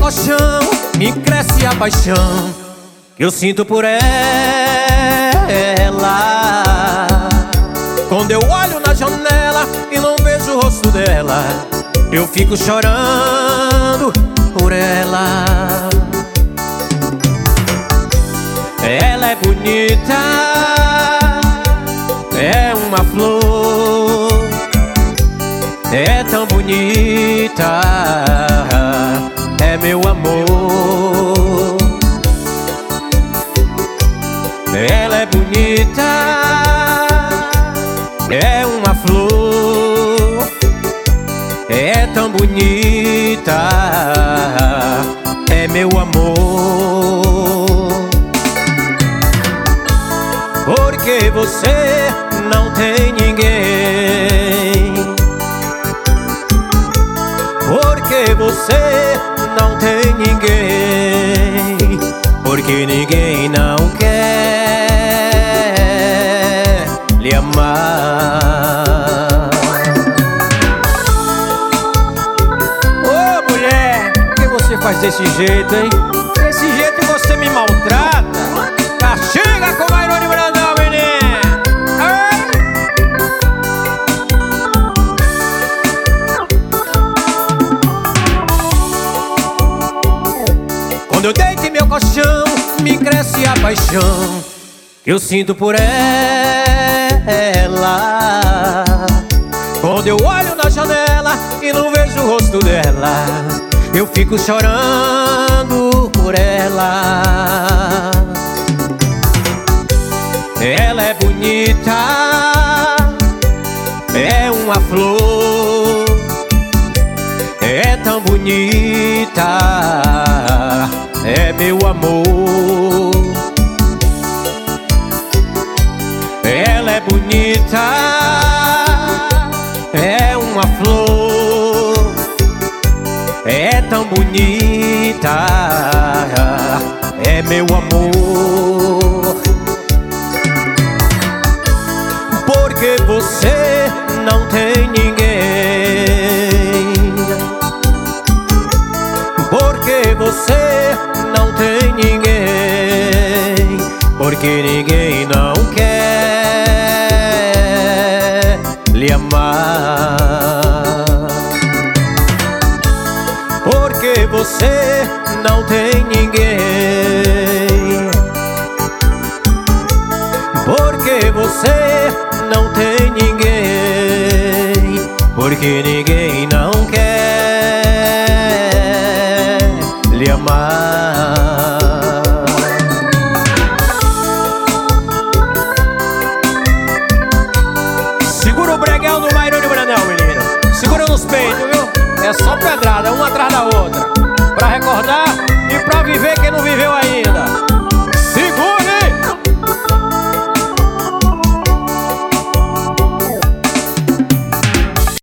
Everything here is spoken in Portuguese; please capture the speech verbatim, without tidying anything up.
colchão me cresce a paixão que eu sinto por ela. Quando eu olho na janela e não vejo o rosto dela, eu fico chorando por ela. Ela é bonita, é uma flor, é tão bonita, é meu amor. Ela é bonita, é uma flor, é tão bonita, é meu amor. Porque você não tem ninguém, porque você não tem ninguém, porque ninguém não quer lhe amar. Ô mulher, por que você faz desse jeito, hein? Desse jeito você me maltrata. Castiga com Mairone Brandão, menino. Quando eu deito em meu colchão, me cresce a paixão que eu sinto por ela. Quando eu olho na janela e não vejo o rosto dela, eu fico chorando por ela. Ela é bonita, é uma flor, é tão bonita, é meu amor. Ela é bonita, é uma flor, é tão bonita, é meu amor. Porque você não tem ninguém, porque você não tem ninguém, porque ninguém não quer lhe amar. Porque você não tem ninguém, porque você não tem ninguém, porque ninguém não quer lhe amar. Segura o breguel do Mairone Brandão, menino. Segura nos peitos, viu? É só pedrada, uma atrás da outra, pra recordar e pra viver quem não viveu ainda.